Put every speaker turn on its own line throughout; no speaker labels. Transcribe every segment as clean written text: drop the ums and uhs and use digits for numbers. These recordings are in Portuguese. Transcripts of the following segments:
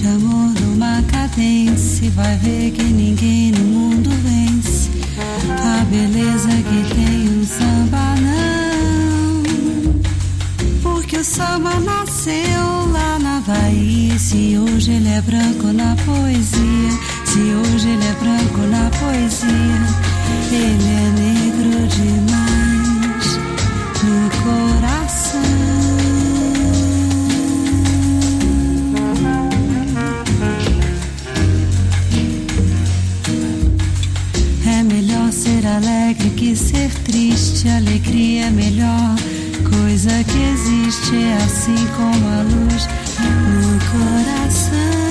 de amor numa cadência, vai ver que ninguém no mundo vence a beleza que tem o samba, não. Porque o samba nasceu lá na Bahia. Se hoje ele é branco na poesia, se hoje ele é branco na poesia, ele é negro demais no coração. É melhor ser alegre que ser triste. Alegria é a melhor coisa que existe. É assim como a luz no coração.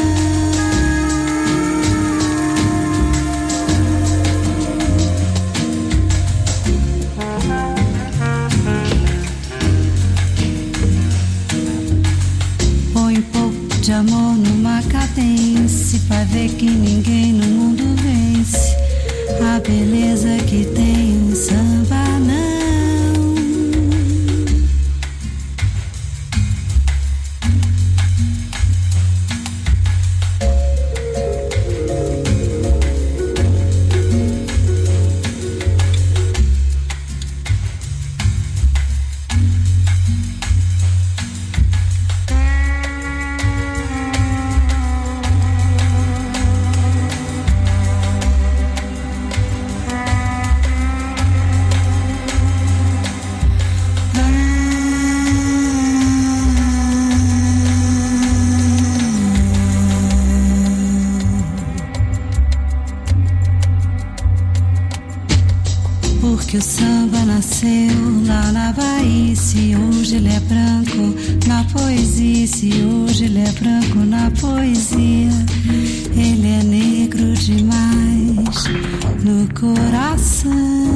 Põe um pouco de amor numa cadência, vai ver que ninguém no mundo vence a beleza que tem o samba, não. Que o samba nasceu lá na Bahia. Se hoje ele é branco na poesia, se hoje ele é branco na poesia, ele é negro demais no coração.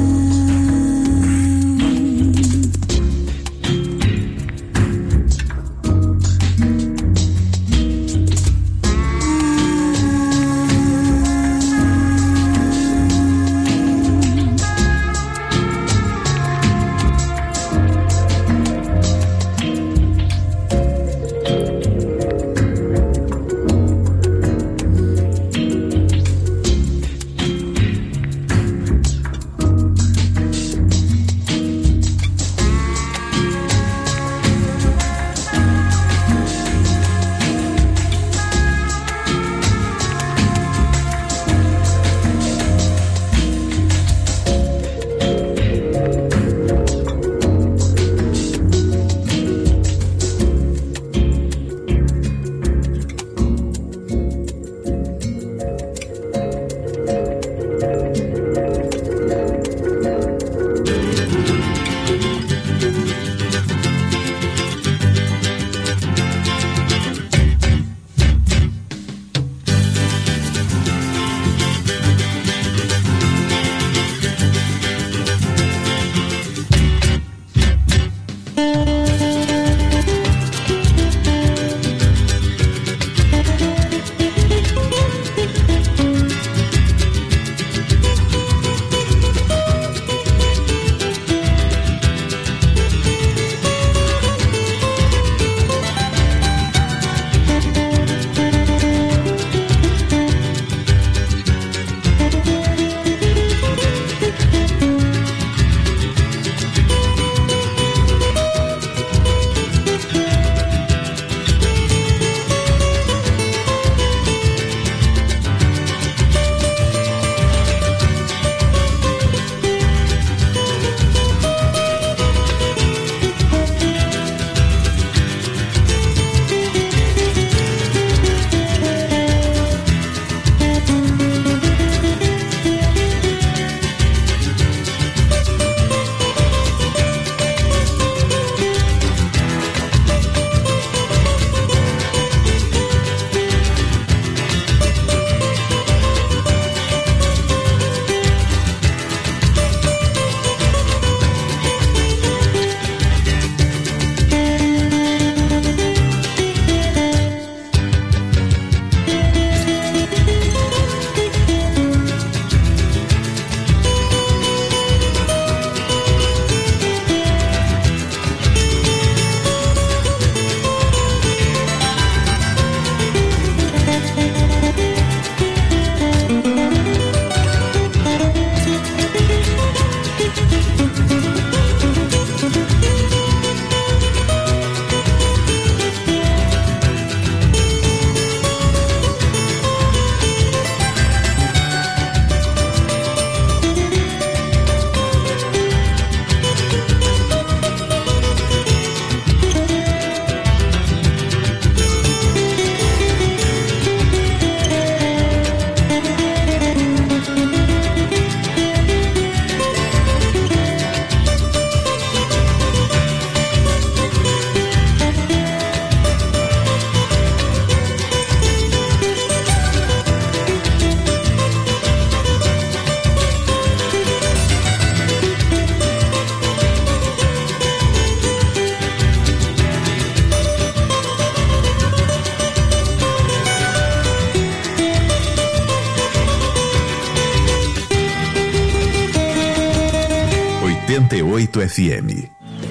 FM.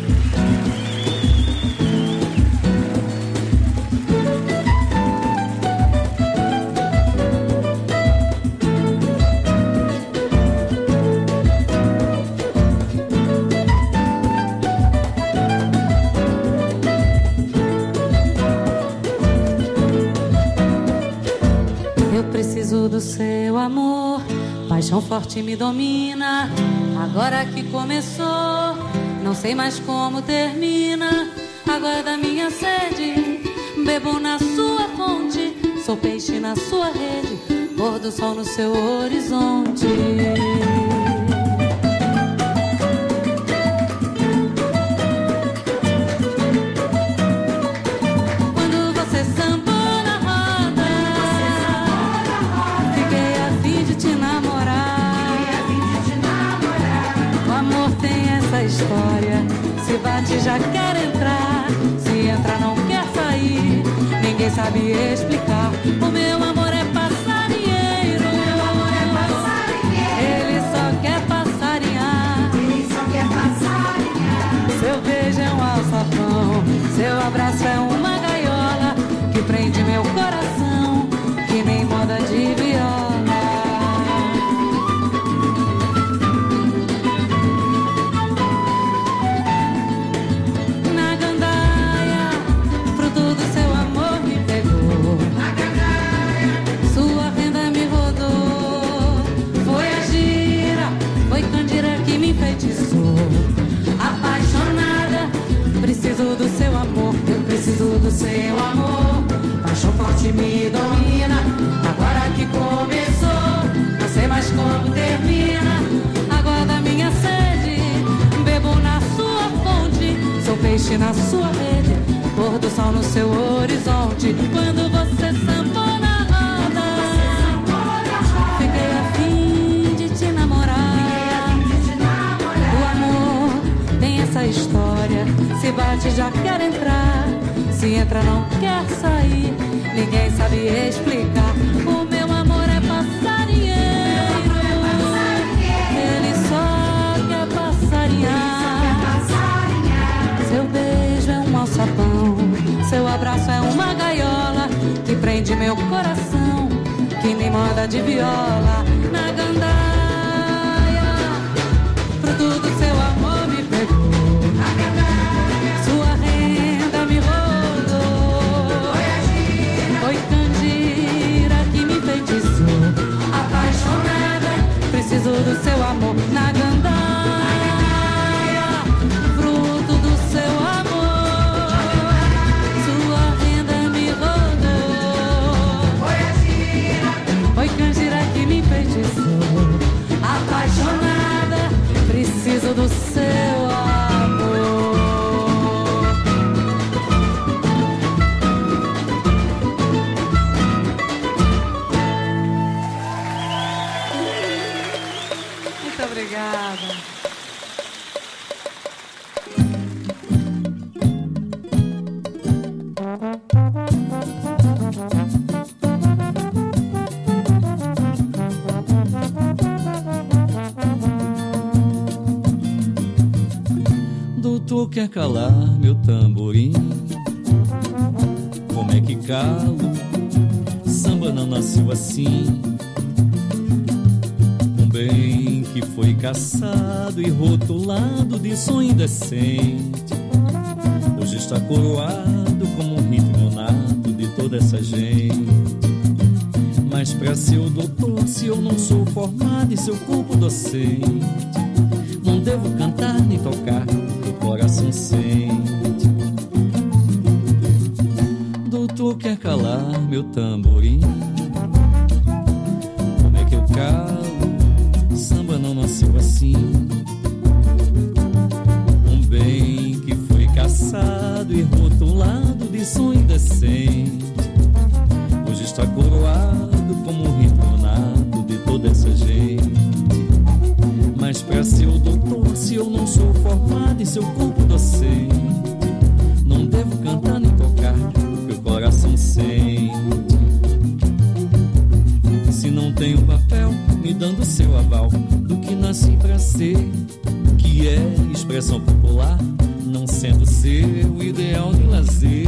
Do seu amor, paixão forte me domina. Agora que começou, não sei mais como termina. Aguarda minha sede, bebo na sua fonte. Sou peixe na sua rede, pôr do sol no seu horizonte. História, se bate já quer entrar, se entra não quer sair, ninguém sabe explicar. O meu amor é passarinheiro, meu amor é passarinheiro. Ele só quer passarinhar, ele só quer passarinhar. Seu beijo é um alçapão, seu abraço é uma gaiola que prende meu coração, que nem moda de viola. Do seu amor, eu preciso do seu amor. Paixão forte me domina. Agora que começou, não sei mais como termina. Aguarda minha sede, bebo na sua fonte. Sou peixe na sua rede, pôr do sol no seu horizonte. Quando você sambou na roda, fiquei a fim de te namorar. O amor tem essa história, se bate já quer entrar, se entra não quer sair, ninguém sabe explicar. O meu amor é passarinheiro, ele só quer passarinhar. Seu beijo é um alçapão, seu abraço é uma gaiola que prende meu coração, que nem moda de viola. Na gandaia, fruto do seu amor me pegou. Preciso do seu amor na gandaia, fruto do seu amor. Sua renda me rodou. Foi canjira que me enfeitiçou. Apaixonada, preciso do seu amor. Obrigada.
Doutor quer calar meu tamborim, como é que calo? Samba não nasceu assim. Bem que foi caçado e rotulado de sonho indecente, hoje está coroado como um ritmo nato de toda essa gente. Mas pra ser o doutor, se eu não sou formado em seu corpo docente, não devo cantar nem tocar o que o coração sente. Doutor quer calar meu tamborim, como é que eu calo? Samba não nasceu assim. Um bem que foi caçado e rotulado de sonho indecente, hoje está coroado como um ritmo nato de toda essa gente. Mas pra ser o doutor, se eu não sou formado em seu corpo docente, não devo cantar nem tocar o que o coração sente. Se não tenho papel me dando seu aval do que nasci pra ser, que é expressão popular, não sendo seu ideal de lazer.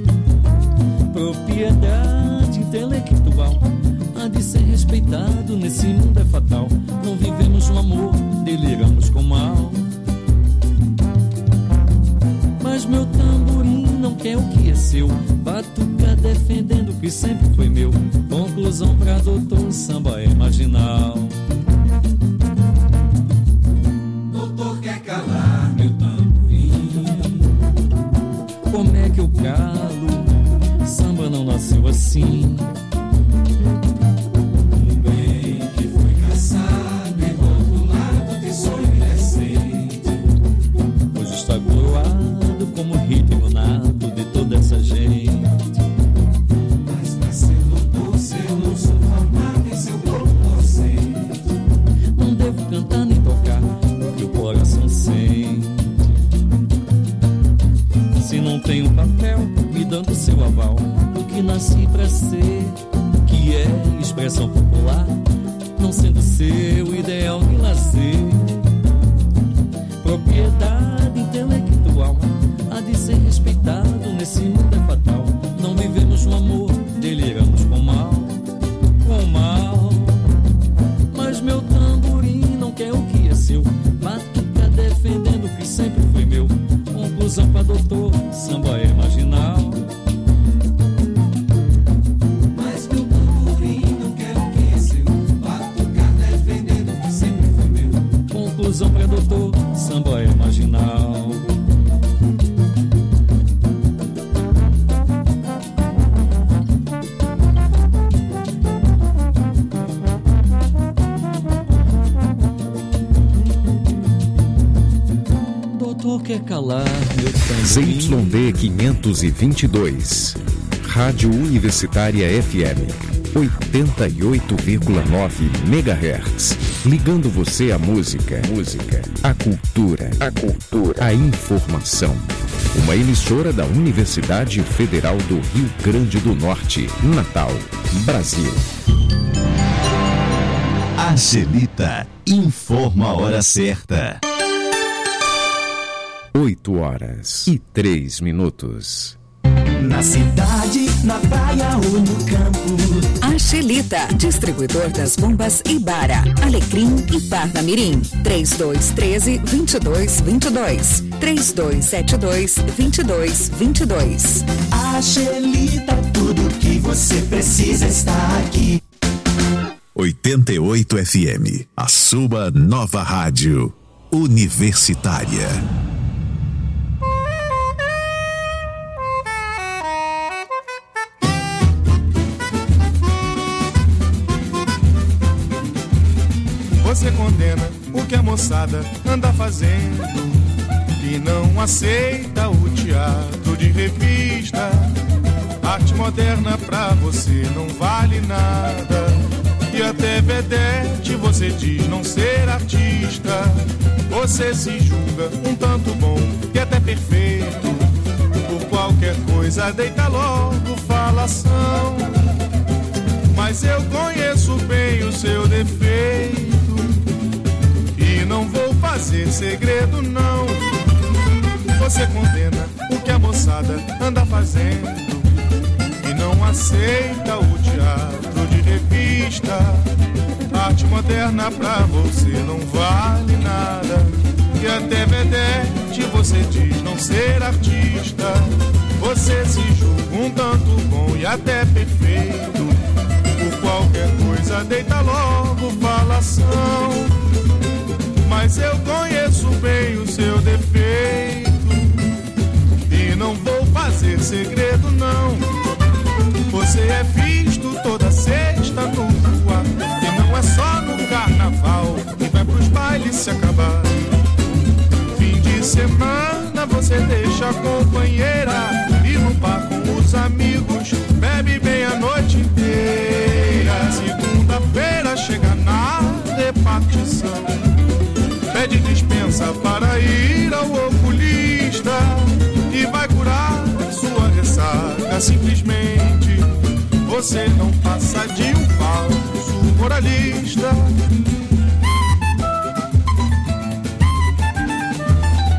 Propriedade intelectual há de ser respeitado, nesse mundo é fatal. Não vivemos no amor, deliramos com mal. Mas meu tamborim não quer o que é seu, batuca defendendo o que sempre foi meu. Conclusão pra doutor, samba é marginal.
Doutor quer calar meu tamborim.
Como é que eu calo? Samba não nasceu assim.
Um bem que foi caçado e rotulado de sonho indecente,
Hoje está coroado como ritmo nato de toda essa gente.
mas pra ser doutor, eu não sou formado em seu corpo docente.
Não devo cantar nem tocar o que o coração sente. Se não tenho papel me dando seu aval do que nasci pra ser, que é expressão popular, não sendo seu ideal de lazer. Propriedade intelectual há de ser respeitado, nesse mundo é fatal. Não vivemos no amor, deliramos com mal, com mal. Mas meu tamborim não quer o que é seu, batuca defendendo o que sempre foi meu. Conclusão pra doutor, samba é marginal.
Mas meu tamborim não quer o que é seu, batucar defendendo o que sempre foi meu.
Conclusão pra doutor, samba é marginal. Doutor quer calar meu tamborim.
ZYD 522, Rádio Universitária FM, 88,9 MHz. Ligando você à música, à cultura, à informação. Uma emissora da Universidade Federal do Rio Grande do Norte, Natal, Brasil.
Angelita informa a hora certa.
8h03.
Na cidade, na praia ou no campo.
Angelita, distribuidor das bombas Ibara, Alecrim e Parnamirim. 3213-2222. 3272-2222.
Angelita, tudo que você precisa está aqui.
88 FM, a sua nova rádio universitária.
Você condena o que a moçada anda fazendo e não aceita o teatro de revista. Arte moderna pra você não vale nada, e até vedete você diz não ser artista. Você se julga um tanto bom e até perfeito, por qualquer coisa deita logo falação. Mas eu conheço bem o seu defeito e não vou fazer segredo não. Você condena o que a moçada anda fazendo e não aceita o teatro de revista. Arte moderna pra você não vale nada, e até vedete você diz não ser artista. Você se julga um tanto bom e até perfeito, por qualquer coisa deita logo falação. Mas eu conheço bem o seu defeito e não vou fazer segredo não. Você é visto toda sexta no rua, e não é só no carnaval, e vai pros bailes se acabar. Fim de semana você deixa a companheira e no bar com os amigos bebe bem a noite inteira. Segunda-feira chega na repartição, pede dispensa para ir ao oculista e vai curar sua ressaca. Simplesmente você não passa de um falso moralista.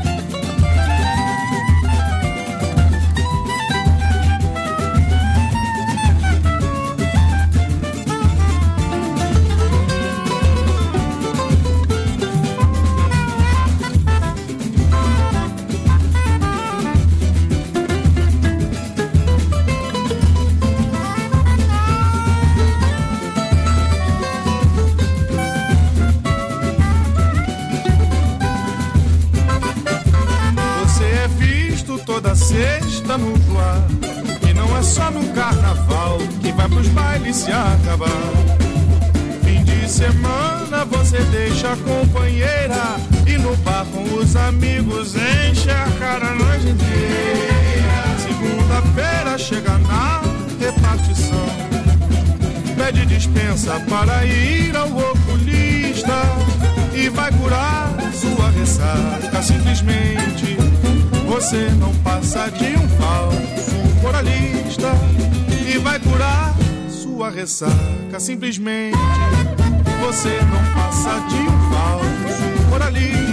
dançar. E não é só no carnaval que vai pros bailes se acabar. Fim de semana você deixa a companheira e no bar com os amigos enche a cara a noite inteira. Segunda-feira chega na repartição, pede dispensa para ir ao oculista e vai curar sua ressaca. Simplesmente você não passa de um falso moralista e vai curar sua ressaca. Simplesmente você não passa de um falso moralista.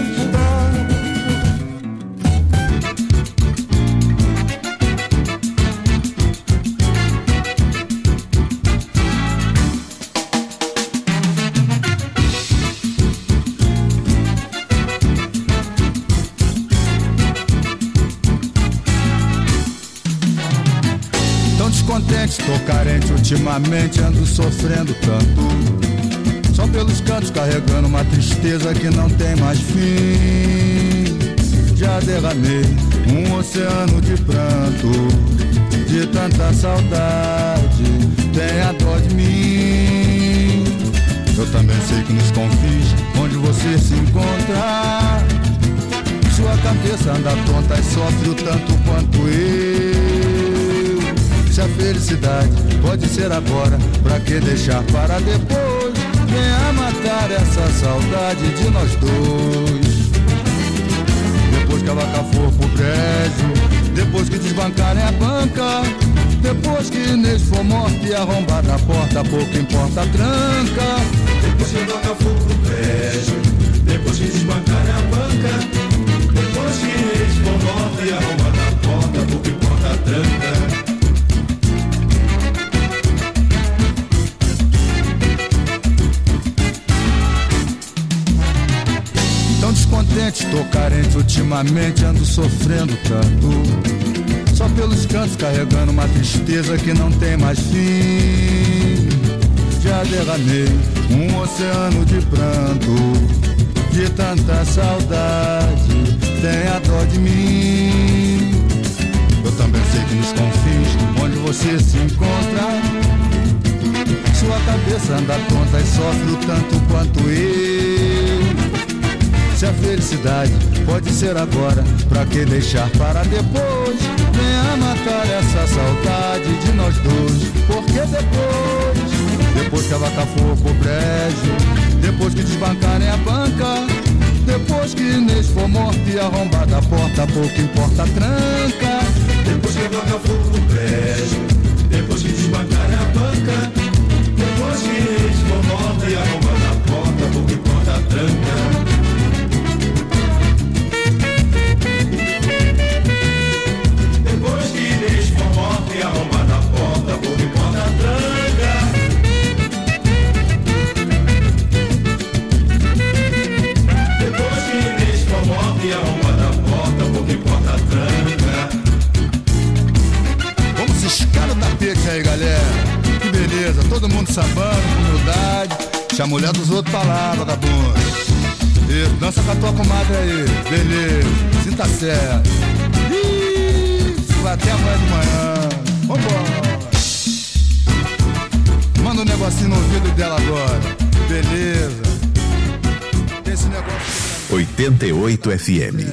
Tô carente ultimamente, ando sofrendo tanto, só pelos cantos carregando uma tristeza que não tem mais fim. Já derramei um oceano de pranto, de tanta saudade, tenha dó de mim. Eu também sei que nos confins, onde você se encontra, sua cabeça anda tonta e sofre o tanto quanto eu. Se a felicidade pode ser agora, pra que deixar para depois? Venha matar essa saudade de nós dois. Depois que a vaca for pro brejo, depois que desbancarem a banca, depois que Inês for morta e arrombada a porta, pouco importa a tranca.
Depois que a vaca for pro brejo, depois que desbancarem a banca, depois que Inês for morta e arrombada a porta, pouco importa a tranca.
Descontente, tô carente ultimamente, ando sofrendo tanto, só pelos cantos carregando uma tristeza que não tem mais fim. Já derramei um oceano de pranto, de tanta saudade, tenha dó de mim. Eu também sei que nos confins, onde você se encontra, sua cabeça anda tonta e sofre o tanto quanto eu. Se a felicidade pode ser agora, pra que deixar para depois? Venha matar essa saudade de nós dois. Porque depois que a vaca for pro brejo, depois que desbancarem a banca, depois que Inês for morta e arrombada a porta, pouco importa a tranca.
Depois que a vaca for pro brejo, depois que desbancarem a banca, depois que Inês for morta e arrombada a porta, pouco importa a tranca. Depois que Inês for morta e arrombada a porta, pouco importa a tranca. Depois que Inês for morta e arrombada a porta, pouco importa a tranca.
Vamos ciscar o tapete aí, galera. Que beleza, todo mundo sambando com humildade. Se a mulher dos outros tá lá, vagabundo. Isso, dança com a tua comadre aí. Beleza, sinta certo. Vai até amanhã de manhã. Vambora. Manda um negocinho no ouvido dela agora. Beleza. Tem esse negócio.
88 FM.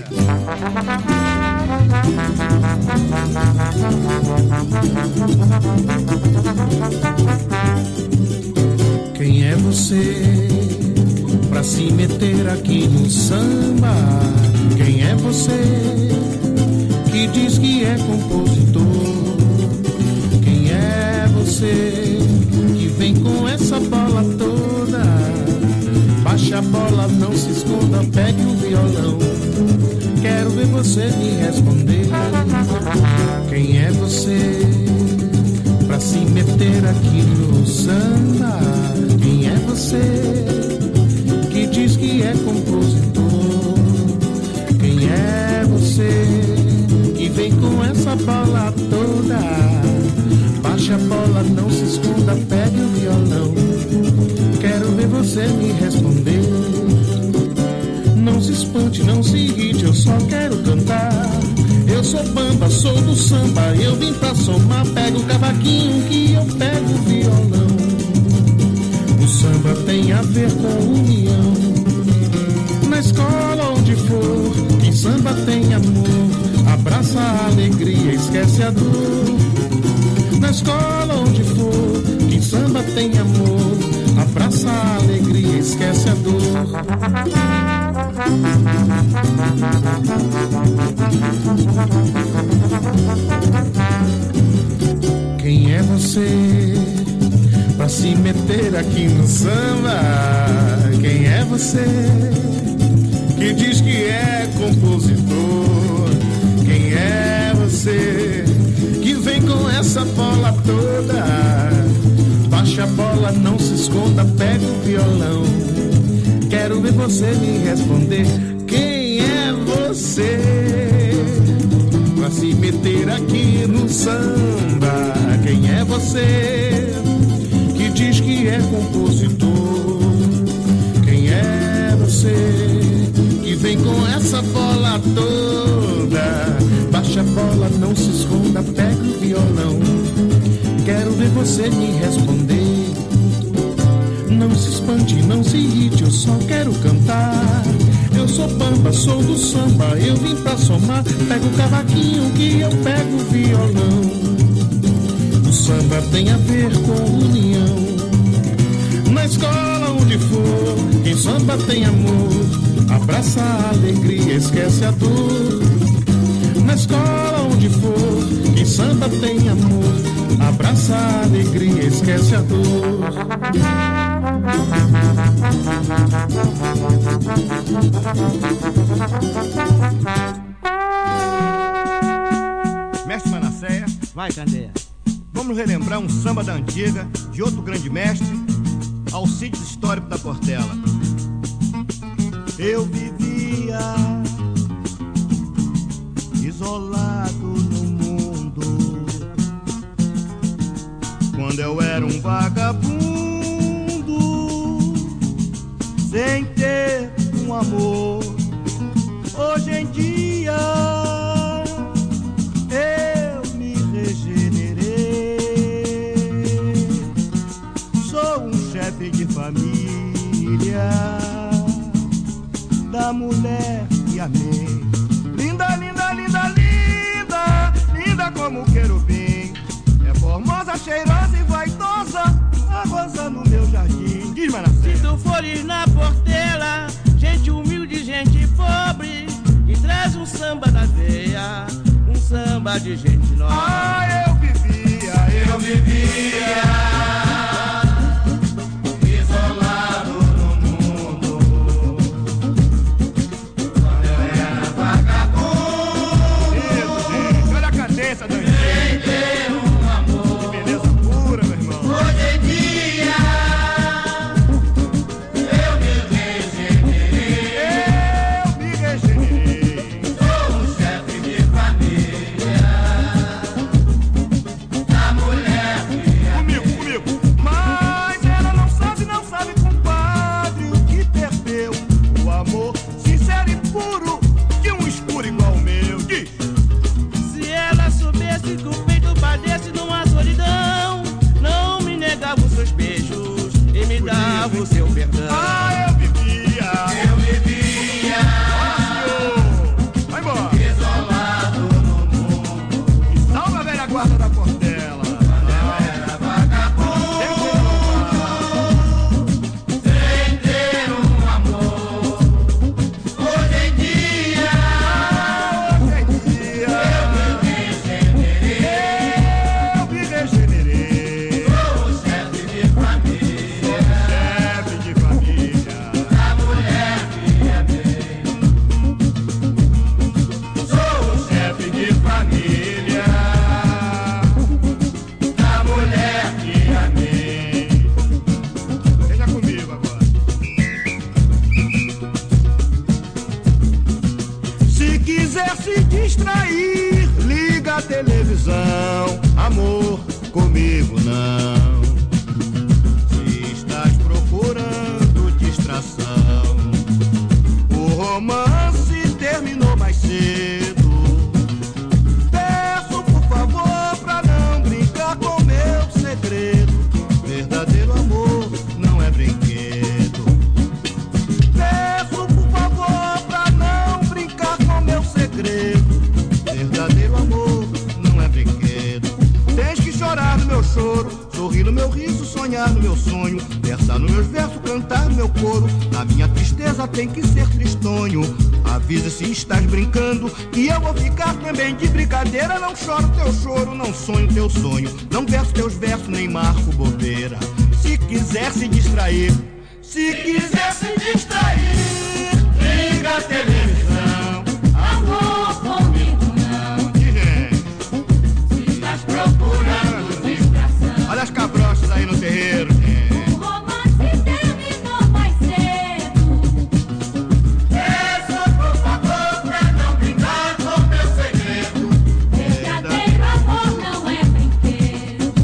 Quem é você pra se meter aqui no samba? Quem é você que diz que é compositor? Quem é você que vem com essa bola toda? Baixa a bola, não se esconda, pegue o violão. Quero ver você me responder. Quem é você pra se meter aqui no samba? Quem é você que diz que é compositor? Quem é você que vem com essa bola toda? Baixa a bola, não se esconda, pegue o violão. Quero ver você me responder. Não se espante, não se irrite, eu só quero cantar. Eu Eu sou bamba, sou do samba, eu vim pra somar. Pego o cavaquinho que eu pego o violão. O samba tem a ver com união. Na escola onde for, quem samba tem amor, abraça a alegria, esquece a dor. Na escola onde for, quem samba tem amor, abraça a alegria, esquece a dor. Quem é você pra se meter aqui no samba? Quem é você que diz que é compositor? Quem é você que vem com essa bola toda? Baixa a bola, não se esconda, pega o violão. Quero ver você me responder. Quem é você pra se meter aqui no samba? Quem é você que diz que é compositor? Quem é você que vem com essa bola toda? Baixa a bola, não se esconda, pega o violão. Quero ver você me responder. Não se espante, não se irrite, eu só quero cantar. Eu sou bamba, sou do samba, eu vim pra somar. Pego o cavaquinho que eu pego o violão. O samba tem a ver com união. Na escola onde for, quem samba tem amor, abraça a alegria, esquece a dor. Na escola onde for, quem samba tem amor, abraça a alegria, esquece a dor.
Mestre Manasseia,
vai, Candeia.
Vamos relembrar um samba da antiga de outro grande mestre, Alcides Histórico da Portela.
Eu vivia isolado no mundo, quando eu era um vagabundo, sem ter um amor. Hoje em dia eu me regenerei, sou um chefe de família da mulher que amei. Linda, linda, linda, linda, linda como o querubim. É formosa, cheirosa e vaidosa, a rosa no meu jardim. Diz, Manasseia.
Se tu fores na Portela, gente humilde, gente pobre, e traz um samba da veia, um samba de gente nobre.
Ah, eu vivia isolado no mundo, quando eu era vagabundo.
Isso, gente, olha a cadência da gente.
Sem ter um amor.
Que beleza pura, meu irmão.
Hoje em dia eu me regenerei, sou um chefe de família da mulher que amei.
Comigo. Mas ela não sabe, compadre, o que perdeu. O amor sincero e puro de um escuro igual o meu. Diz.
Se ela soubesse que o peito padece numa solidão, não me negava os seus beijos e me dava o seu perdão.
Ah, eu vivia. Vai embora.
Isolado no mundo,
E salve a velha guarda da Portela.
era vagabundo, sem ter um amor. Hoje em dia
Eu me regenerei.
sou um chefe de família
Chefe de família.
da mulher que amei. Sou o chefe de família da mulher que amei.
Deixa comigo agora. Se quiser se distrair, liga a televisão. Amor, comigo não. Se estás procurando distração, o romance terminou mais cedo.
meu choro, sorrir no meu riso, sonhar no meu sonho, versar nos meus versos, cantar no meu coro. Na minha tristeza tem que ser tristonho. Avisa se estás brincando, que eu vou ficar também de brincadeira. Não choro teu choro, não sonho teu sonho, não verso teus versos, nem marco bobeira. Se quiser se distrair, se quiser se distrair, liga a televisão. Amor comigo não. Se estás procurando distração, olha as cabrochas aí no terreiro.
O romance terminou mais cedo.
Peço por favor pra não brincar com meu segredo.
Verdadeiro amor não é brinquedo.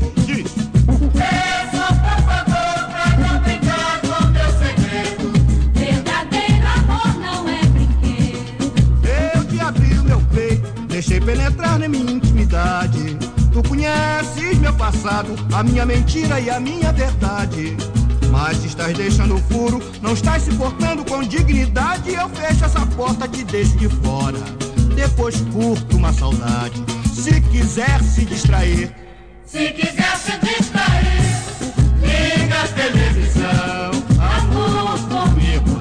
Peço por favor pra não brincar com meu segredo.
Verdadeiro amor não é brinquedo.
Eu te abri o meu peito, deixei penetrar na minha intimidade. Tu conheces meu passado, a minha mentira e a minha verdade. Mas se estás deixando furo, não estás se portando com dignidade. Eu fecho essa porta, te deixo de fora, depois curto uma saudade. Se quiser se distrair, se quiser se distrair, liga a televisão. Amor comigo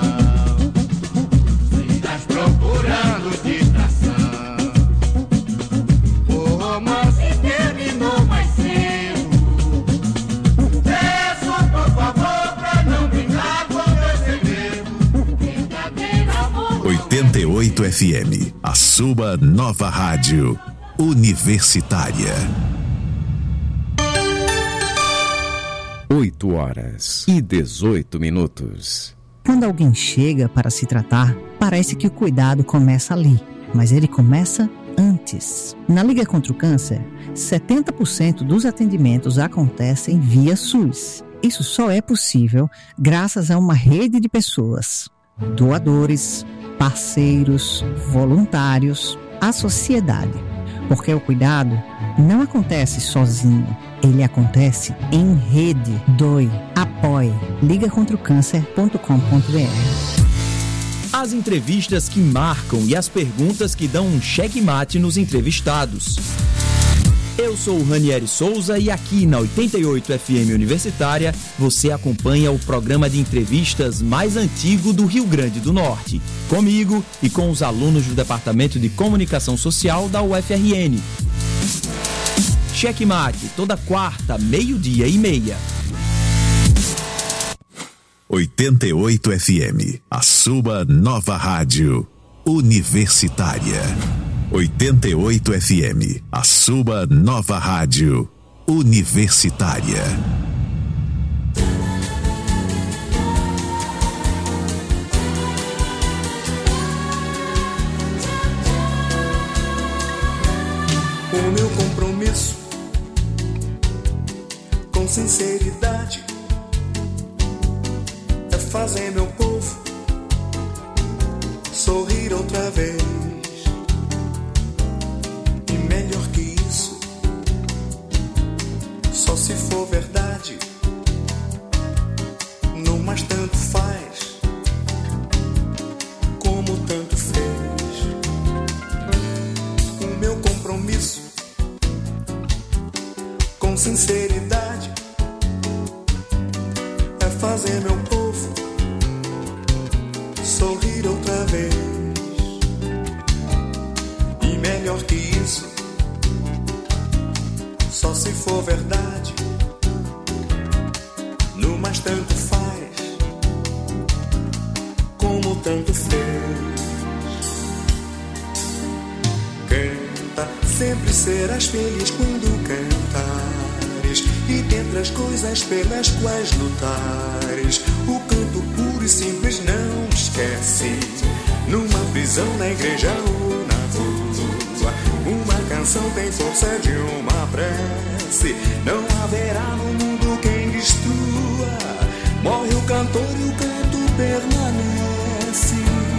não. Se estás procurando distração, o romance terminou mais cedo. Peço por favor pra não brincar com meu segredo.
Verdadeiro amor.
88 FM, a sua nova rádio universitária.
8h18.
Quando alguém chega para se tratar, parece que o cuidado começa ali, mas ele começa antes. Na Liga contra o Câncer, 70% dos atendimentos acontecem via SUS. Isso só é possível graças a uma rede de pessoas, doadores, parceiros, voluntários, a sociedade. Porque o cuidado não acontece sozinho, ele acontece em rede. Doe, apoie, ligacontraocâncer.com.br.
As entrevistas que marcam e as perguntas que dão um checkmate nos entrevistados. Eu sou o Ranieri Souza e aqui na 88 FM Universitária você acompanha o programa de entrevistas mais antigo do Rio Grande do Norte. Comigo e com os alunos do Departamento de Comunicação Social da UFRN. Checkmate, toda quarta, 12:30.
88 FM, a sua nova rádio universitária. 88 FM, a sua nova rádio universitária.
O meu compromisso com sinceridade é fazer meu povo sorrir outra vez. E melhor que isso, só se for verdade. No mais tanto faz, como tanto fez. O meu compromisso com sinceridade é fazer meu povo sorrir outra vez. E melhor que isso, só se for verdade. No mais tanto faz, como tanto fez. Canta, sempre serás feliz quando cantares, e dentre as coisas pelas quais lutares, o canto puro e simples não esquece. Numa prisão, na igreja ou na rua, uma canção tem força de uma prece. Não haverá no mundo quem destrua. Morre o cantor e o canto permanece.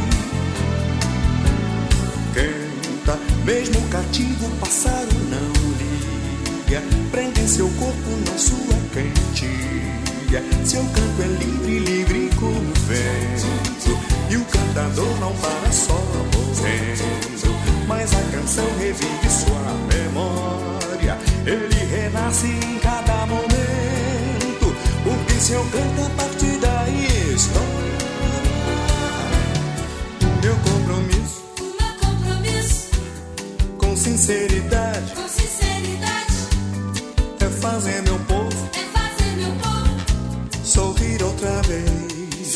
Canta, mesmo cativo, o pássaro não liga. Prende em seu corpo, não sua cantiga. Seu canto é livre, livre como o vento. E o cantador não para só morrendo, mas a canção revive sua memória. Ele renasce renasce em cada momento, porque se eu canto a partir da história, o meu compromisso com sinceridade, é fazer meu povo, sorrir outra vez,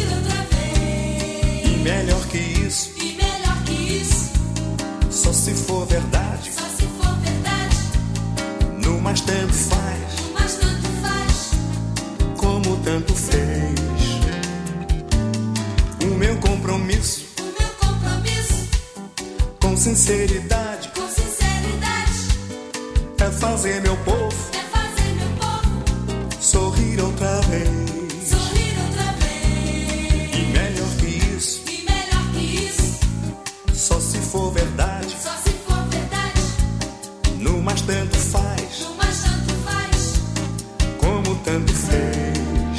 e melhor que isso, só se for verdade, no mais tanto faz, como tanto fez. O meu compromisso com sinceridade, é fazer meu povo, sorrir outra vez, e melhor que isso, só se for verdade, no mais tanto faz, como tanto fez.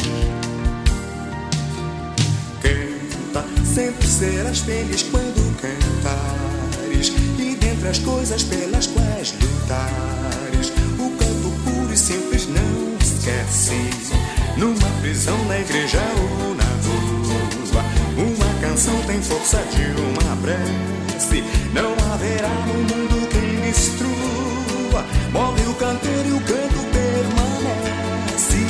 Canta, sempre serás feliz quando cantares, e dentre as coisas pelas quais lutares, o canto puro e simples não esquece. Numa prisão, na igreja ou na rua, uma canção tem força de uma prece. Não haverá no mundo quem destrua. Morre o cantor e o canto permanece.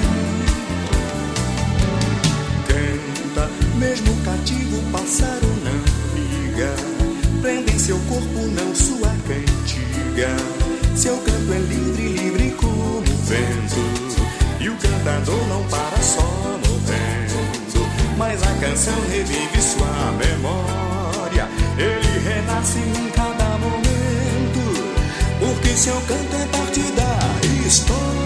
Canta, mesmo cativo, o pássaro não liga. Prende em seu corpo não sua cantiga. Seu canto é livre, livre como o vento, e o cantador não para só morrendo, mas a canção revive sua memória. Ele renasce em cada momento, porque seu canto é parte da história.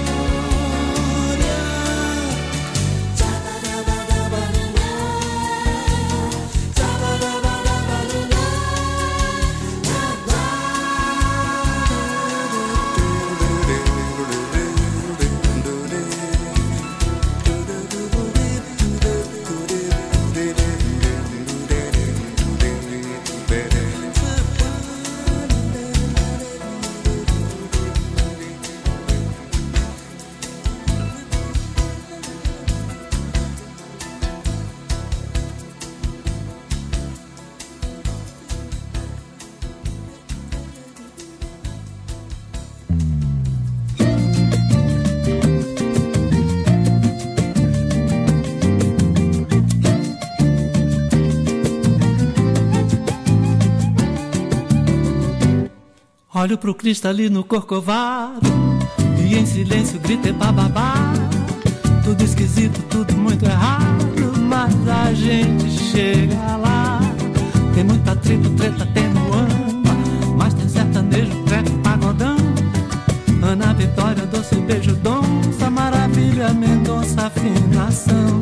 Olho pro cristalino corcovado e em silêncio grito bababá. Tudo esquisito, tudo muito errado, mas a gente chega lá. Tem muito atrito, treta, tem muamba, mas tem sertanejo, treco, pagodão. Ana Vitória, doce beijo, donça, maravilha, Mendonça, afinação.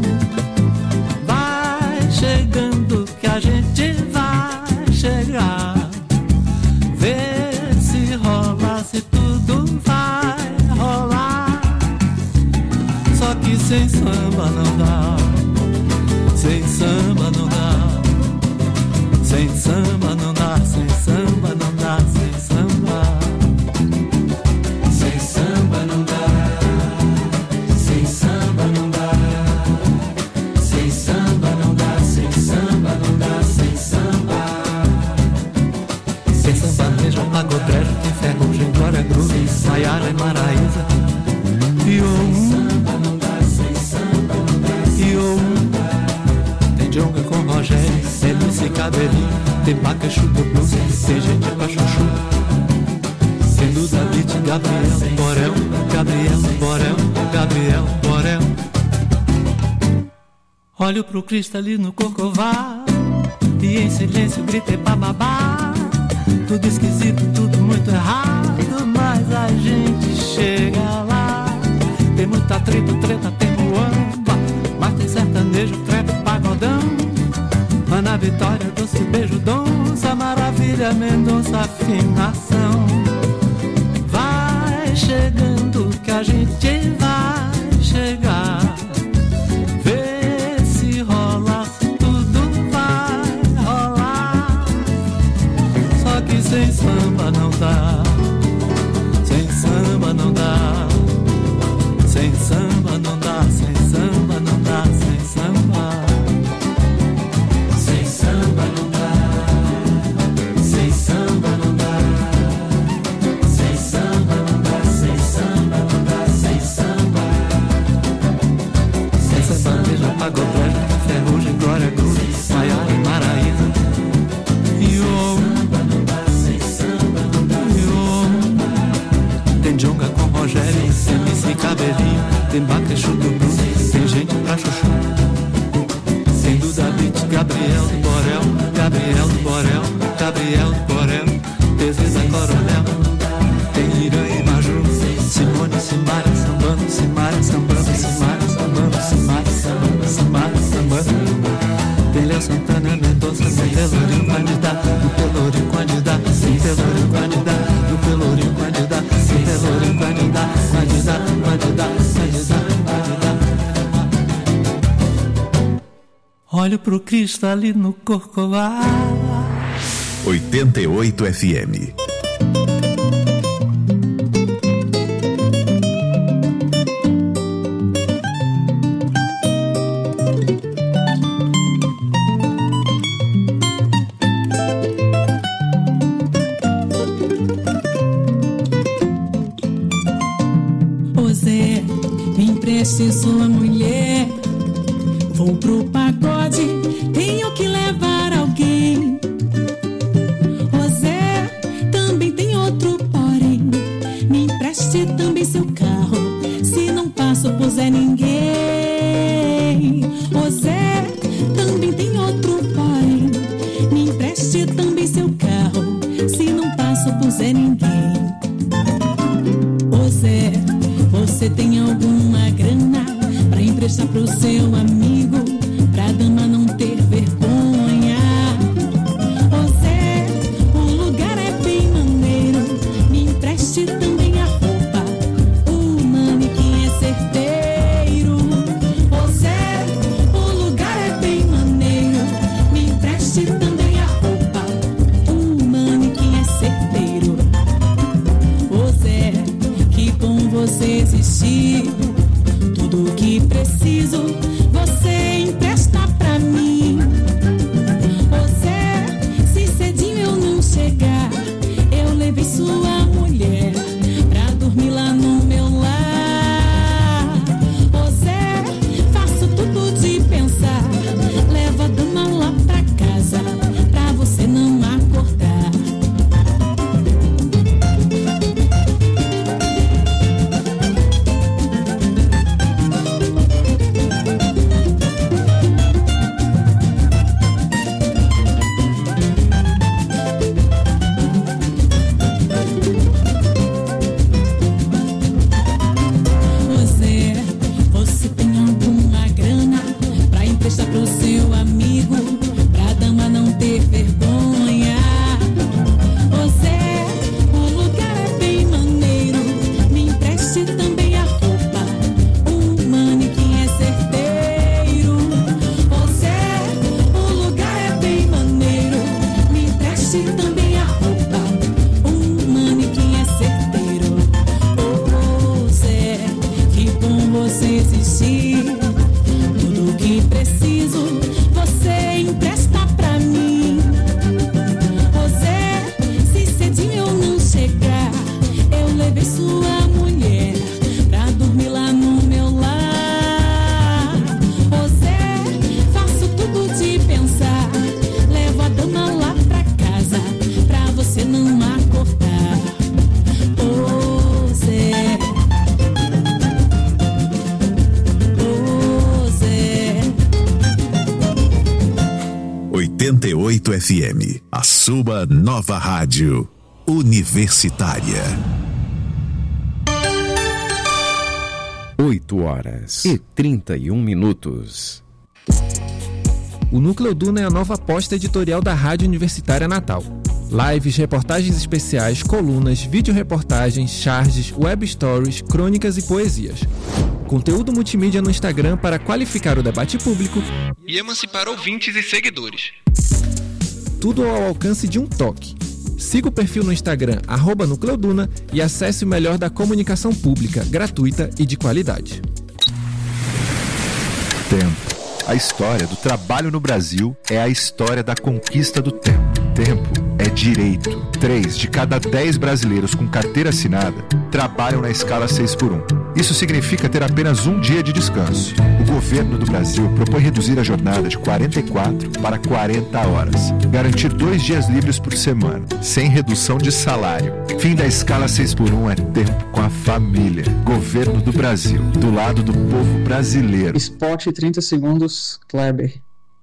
Vai chegando que a gente vai chegar. Se tudo vai rolar, só que sem samba não dá, sem samba não dá, sem samba não dá, sem samba não dá, sem samba, sem samba não dá, sem samba não dá, sem samba não dá, sem samba não dá, sem samba, sem samba mesmo pagodrejo, tem ferrugem, glória, groove, Maiara e Maraísa, e tem Jonga com Rogério, tem Lucy Cabelinho, tem Paca, Chuta, Blues, tem gente pra chuchu, tem Duda, Beat, Gabriel, Borel, Gabriel, Borel, Gabriel, Borel. Olho pro cristalino corcovado e em silêncio gritei bababá. Tudo esquisito, tudo muito errado, mas a gente chega lá. Tem muito atrito, treta, tem muamba, mas tem sertanejo, treco, pagodão. Ana Vitória, doce beijo, donça, maravilha, Mendonça, afinação. Vai chegando que a gente vai chegar. Vê se rola, se tudo vai rolar. Só que sem samba não dá, sem samba não dá, cabelinho, tem baquechu do Bruno, tem gente pra chuchu. Tem Duda Beat, Gabriel do Borel, Gabriel do Borel, Gabriel do Borel, Teresa Coronel, tem Irã e Maju, Simone, Simara, sambando, Simara, sambando, Simara, sambando, Simara, sambando, Simara, sambando. Tem Léo Santana, Mendonça, tem Pelourinho, candidato, do Pelourinho, candidato, tem Pelourinho, candidato, do Pelourinho, candidato, tem Pelourinho, candidato, candidato, candidato, candidato, candidato. Olho pro Cristo ali no Corcovado.
88 FM.
Ô Zé, me empreste sua mulher. Vou pro pagode, tenho que levar alguém. Ô Zé, também tem outro porém. Me empreste também seu carro, se não passo por Zé ninguém. Ô Zé, também tem outro porém. Me empreste também seu carro, se não passo por Zé ninguém. Ô Zé, você tem alguma grana pra emprestar pro seu amigo, pra dama não ter vergonha? Ô Zé, o lugar é bem maneiro, me empreste também a roupa, o manequim é certeiro. Ô Zé, o lugar é bem maneiro, me empreste também a roupa, o manequim é certeiro. Ô Zé, que com você existir, tudo que preciso você empresta pra mim. Ô Zé, se cedinho eu não chegar, eu levei sua mulher pra dormir lá no meu lar. Ô Zé, faço tudo de pensar, leva a dama lá pra casa, pra você não acordar.
88 FM, a sua nova rádio universitária.
8h31.
O Núcleo Duna é a nova aposta editorial da Rádio Universitária Natal. Lives, reportagens especiais, colunas, vídeo-reportagens, charges, web stories, crônicas e poesias. Conteúdo multimídia no Instagram para qualificar o debate público
e emancipar ouvintes e seguidores.
Tudo ao alcance de um toque. Siga o perfil no Instagram @NúcleoDuna e acesse o melhor da comunicação pública, gratuita e de qualidade.
Tempo. A história do trabalho no Brasil é a história da conquista do tempo. Tempo é direito. 3 de cada 10 brasileiros com carteira assinada trabalham na escala 6x1. Isso significa ter apenas um dia de descanso. O governo do Brasil propõe reduzir a jornada de 44 para 40 horas. Garantir 2 dias livres por semana, sem redução de salário. Fim da escala 6x1 é tempo com a família. Governo do Brasil, do lado do povo brasileiro.
Spot 30 segundos, Kleber.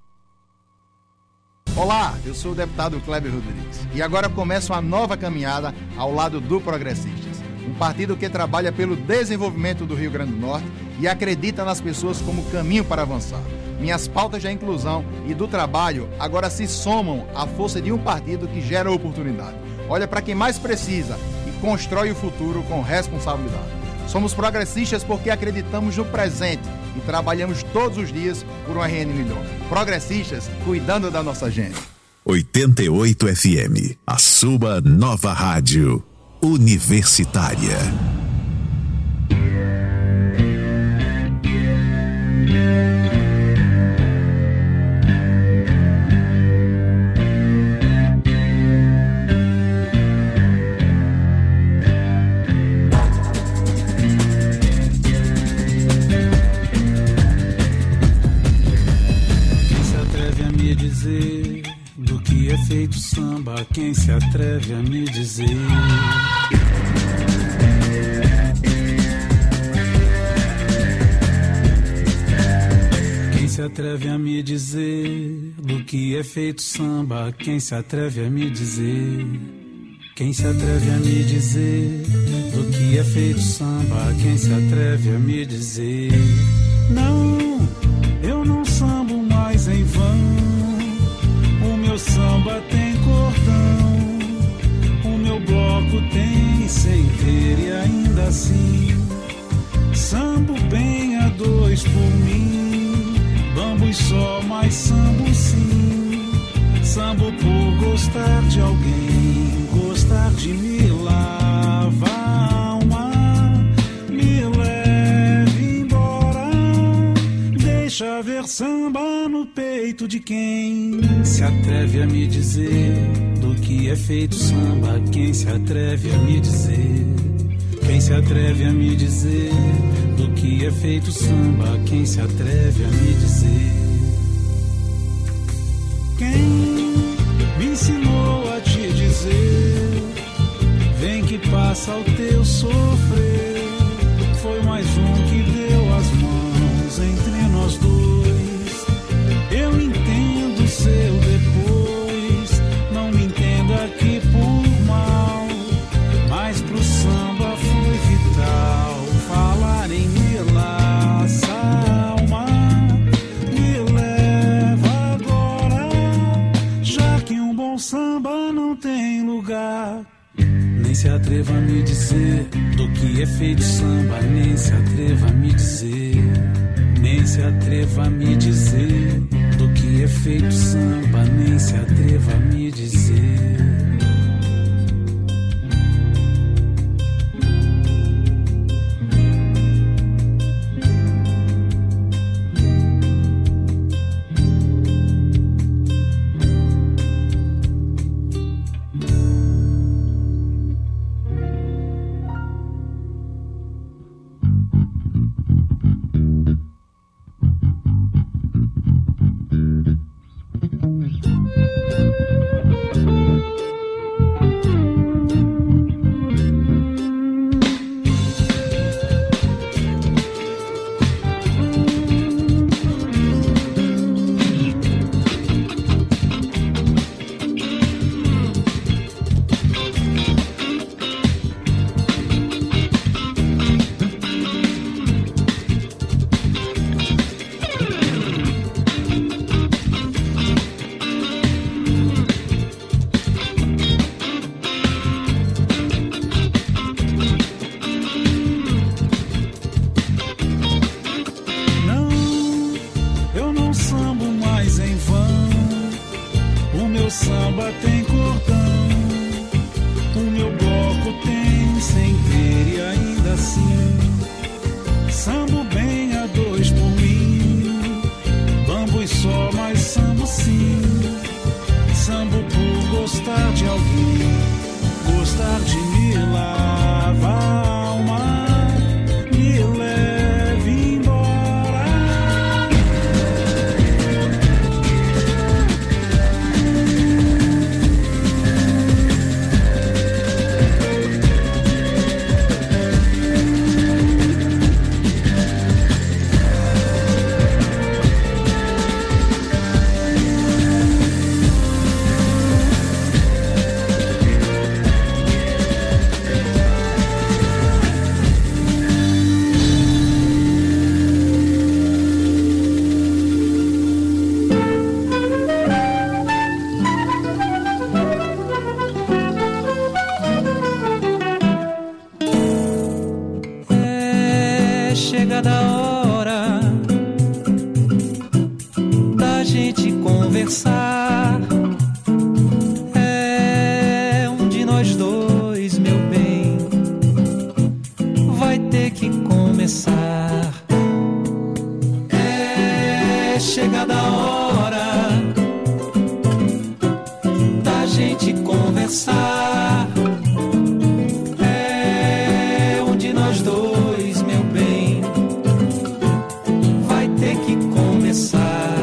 Olá, eu sou o deputado Kleber Rodrigues e agora começa uma nova caminhada ao lado do Progressistas, um partido que trabalha pelo desenvolvimento do Rio Grande do Norte e acredita nas pessoas como caminho para avançar. Minhas pautas da inclusão e do trabalho agora se somam à força de um partido que gera oportunidade. Olha para quem mais precisa e constrói o futuro com responsabilidade. Somos progressistas porque acreditamos no presente e trabalhamos todos os dias por um RN melhor. Progressistas, cuidando da nossa gente.
88 FM, a sua nova rádio universitária.
Feito samba, quem se atreve a me dizer? Quem se atreve a me dizer do que é feito samba? Quem se atreve a me dizer? Quem se atreve a me dizer do que é feito samba? Quem se atreve a me dizer? Não, eu não sambo mais em vão. O meu samba tem cordão, o meu bloco tem centeiro e ainda assim sambo bem a 2 por mim, bambu e só, mas sambo sim, sambo por gostar de alguém, gostar de me lavar a alma, me leve embora, deixa ver samba no peito de quem se atreve a me dizer do que é feito samba. Quem se atreve a me dizer? Quem se atreve a me dizer do que é feito samba? Quem se atreve a me dizer? Quem me ensinou a te dizer? Vem que passa o teu sofrer. Foi mais um que deu as mãos entre nós dois. Eu entendo seu depois, não me entenda aqui por mal, mas pro samba foi vital falar em me laça a alma, me leva agora, já que um bom samba não tem lugar. Nem se atreva a me dizer do que é feito samba, nem se atreva a me dizer, nem se atreva a me dizer do que é feito samba, nem se atreva a me dizer.
chegada a hora da gente conversar. É um de nós dois, meu bem, vai ter que começar. É chegada a hora da gente conversar. É um de nós dois, meu bem, vai ter que começar.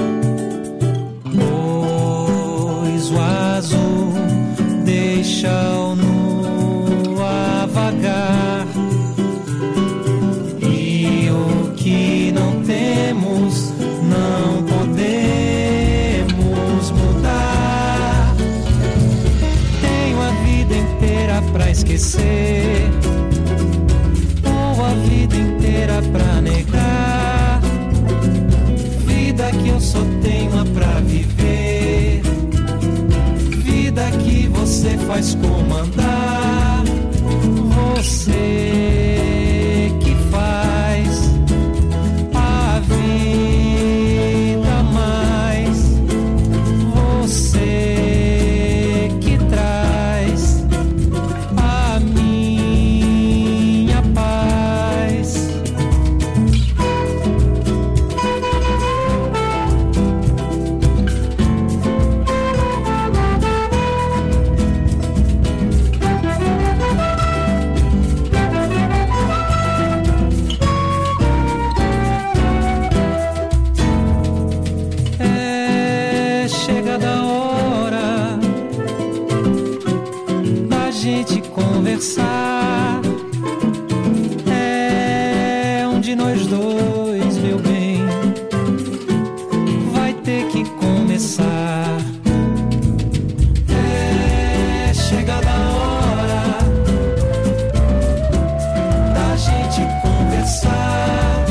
Pois o azul deixa o nu a vagar, e o que não temos não podemos mudar. Tenho a vida inteira pra esquecer, ou a vida inteira pra negar. Vida que eu só tenho a pra viver, vida que você faz comandar. Você que faz a vida mais, você que traz a minha paz. É chegada a hora da gente conversar. É um de nós dois, meu bem, vai ter que começar. É chegada a hora da gente conversar.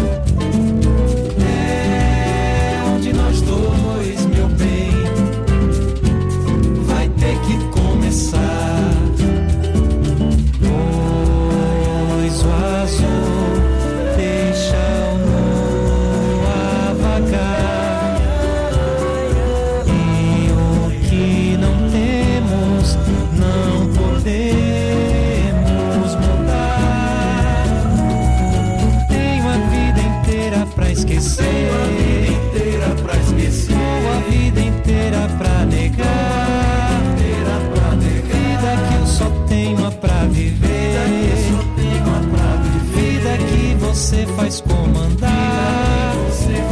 É um de nós dois, meu bem, vai ter que começar. Pois o azul deixa o nu a vagar, e o que não temos não podemos mudar. Tenho a vida inteira pra esquecer, ou a vida inteira pra negar. Vida que eu só tenho a pra viver, vida que você faz comandar. Você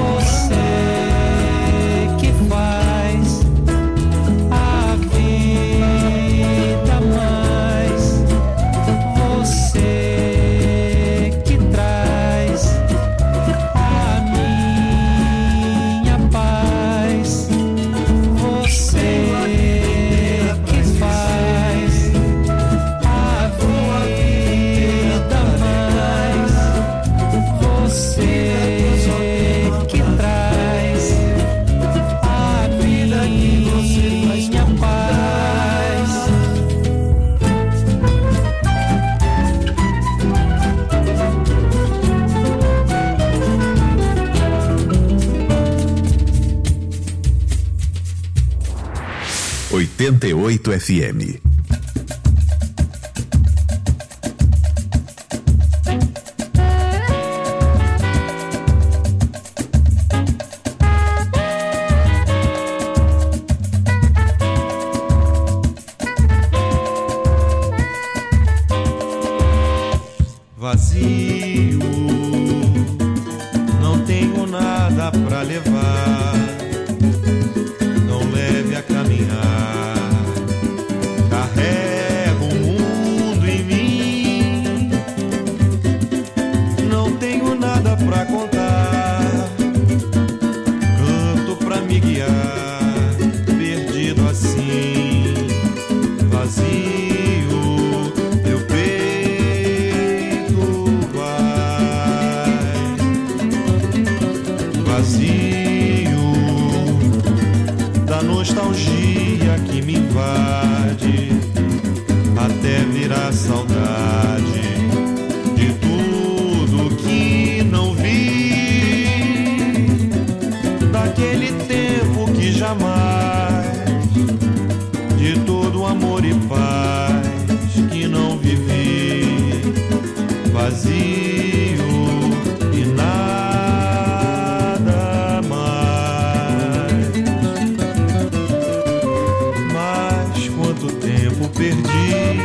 que faz a vida mais, você que traz a minha paz. Você que faz a vida mais, você que traz a minha paz.
88 FM.
Vazio, não tenho nada pra levar, não leve a caminhar, carrego o mundo em mim, não tenho nada pra contar, canto pra me guiar, perdido assim, vazio. Da nostalgia que me invade, até virar saudade de tudo que vazio e nada mais. Mas quanto tempo perdi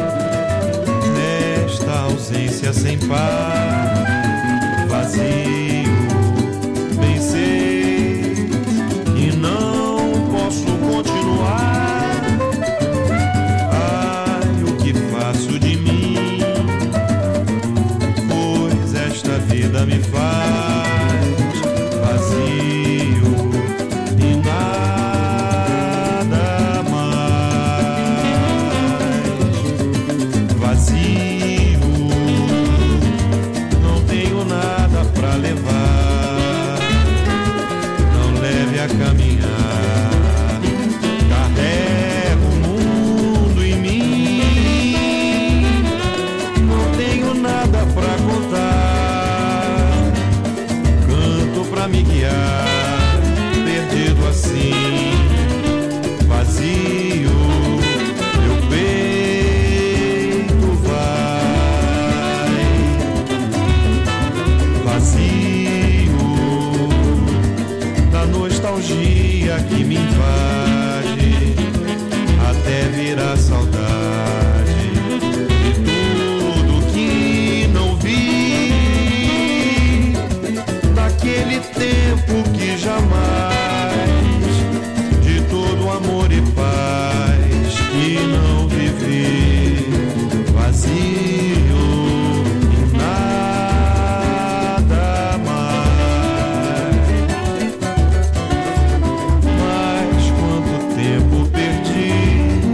nesta ausência sem par, vazio, bem sei que não posso continuar. Ai, o que faço de mim, pois esta vida me faz vazio e nada mais. Vazio, não tenho nada pra levar, não leve a caminhar, carrego o mundo em mim, não tenho nada pra contar, canto pra me guiar, perdido assim, vazio, meu peito vai, vazio, da nostalgia que me invade, até virar saudade de tudo que não vi, daquele tempo que jamais, de todo amor e paz que não vivi, vazio e nada mais. Mas quanto tempo perdi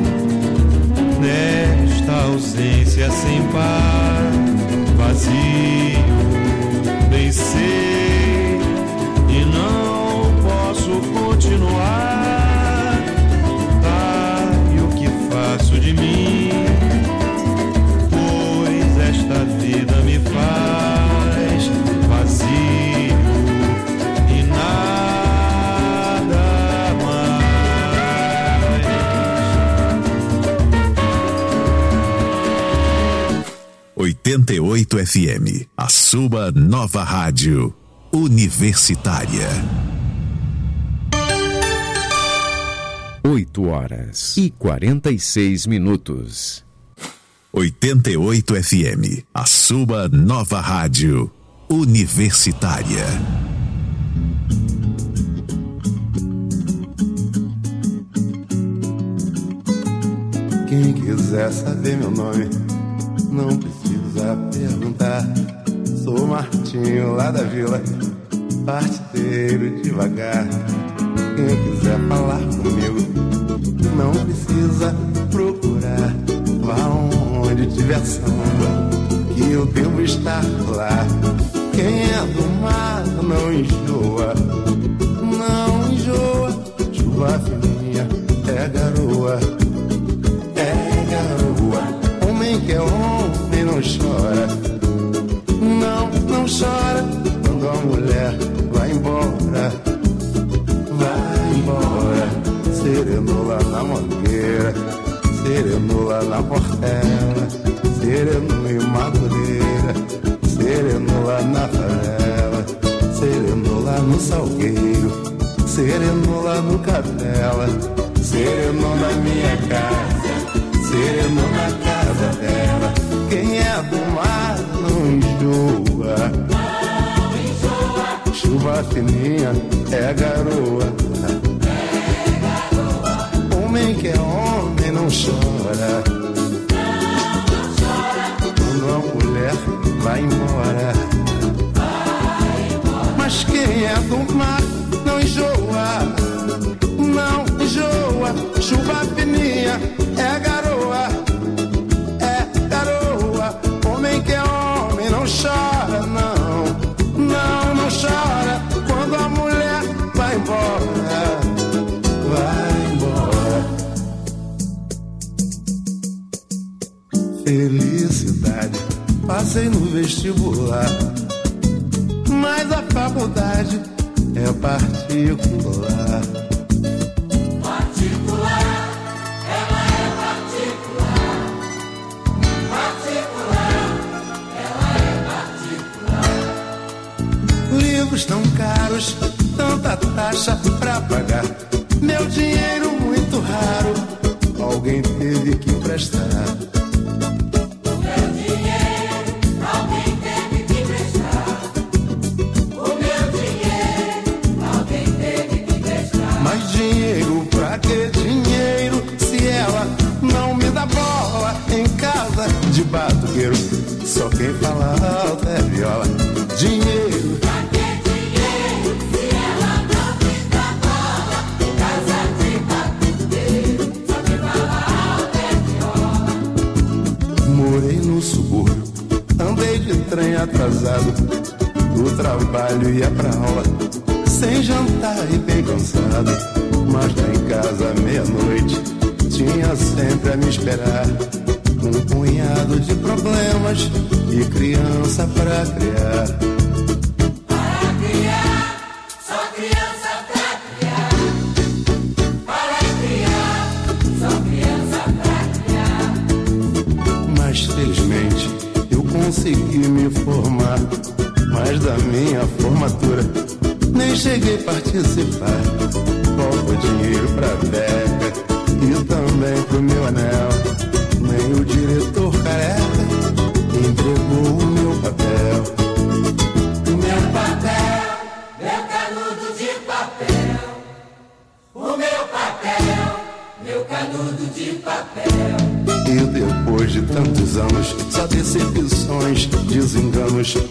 nesta ausência sem par, vazio, bem sei, e não posso continuar. Tá, e o que faço de mim, pois esta vida me faz vazio e nada mais.
88 FM, a sua nova rádio universitária.
8h46.
88 FM, a sua nova rádio universitária.
Quem quiser saber meu nome, não precisa perguntar. Sou Martinho lá da vila, parteiro devagar. Quem quiser falar comigo, não precisa procurar. Vá onde tiver samba, que eu devo estar lá. Quem é do mar não enjoa, não enjoa. Chuva fininha é garoa, é garoa. Homem que é homem não chora, não chora. Quando a mulher vai embora, vai embora. Sereno lá na mangueira, sereno lá na portela, sereno em Madureira, sereno lá na favela, sereno lá no Salgueiro, sereno lá no Capela, sereno na minha casa, sereno na casa dela. Quem é do mar não enjoa, chuva fininha é garoa, homem que é homem não chora, quando a mulher vai embora. Mas quem é do mar não enjoa, não enjoa. Chuva fininha é garoa, é garoa. Homem que é homem não chora, não chora. Quando a mulher vai embora, vai embora. Felicidade, passei no vestibular, mas a faculdade é particular.
Particular, ela é particular. Particular, ela é
boletos tão caros, tanta taxa pra pagar. Meu dinheiro muito raro, alguém teve que emprestar.
O meu dinheiro, alguém teve que emprestar. O meu dinheiro, alguém teve que emprestar.
Mas dinheiro pra que dinheiro, se ela não me dá bola em casa de batuqueiro? Só quem fala alto é viola. Dinheiro
pra que dinheiro, se ela não me dá bola em casa de batuqueiro? Só quem fala alto é viola.
Morei no subúrbio, andei de trem atrasado, do trabalho ia pra aula, sem jantar e bem cansado. Mas lá em casa, meia-noite, tinha sempre a me esperar um punhado de problemas e criança pra criar.
Para criar, só criança pra criar. Para criar, só criança pra criar.
Mas felizmente eu consegui me formar, mas da minha formatura nem cheguei a participar. Faltou dinheiro pra beca e também pro meu anel. Nem o diretor careca entregou o meu papel.
O meu papel, meu canudo de papel. O meu papel, meu canudo de papel.
E depois de tantos anos, só decepções, desenganos,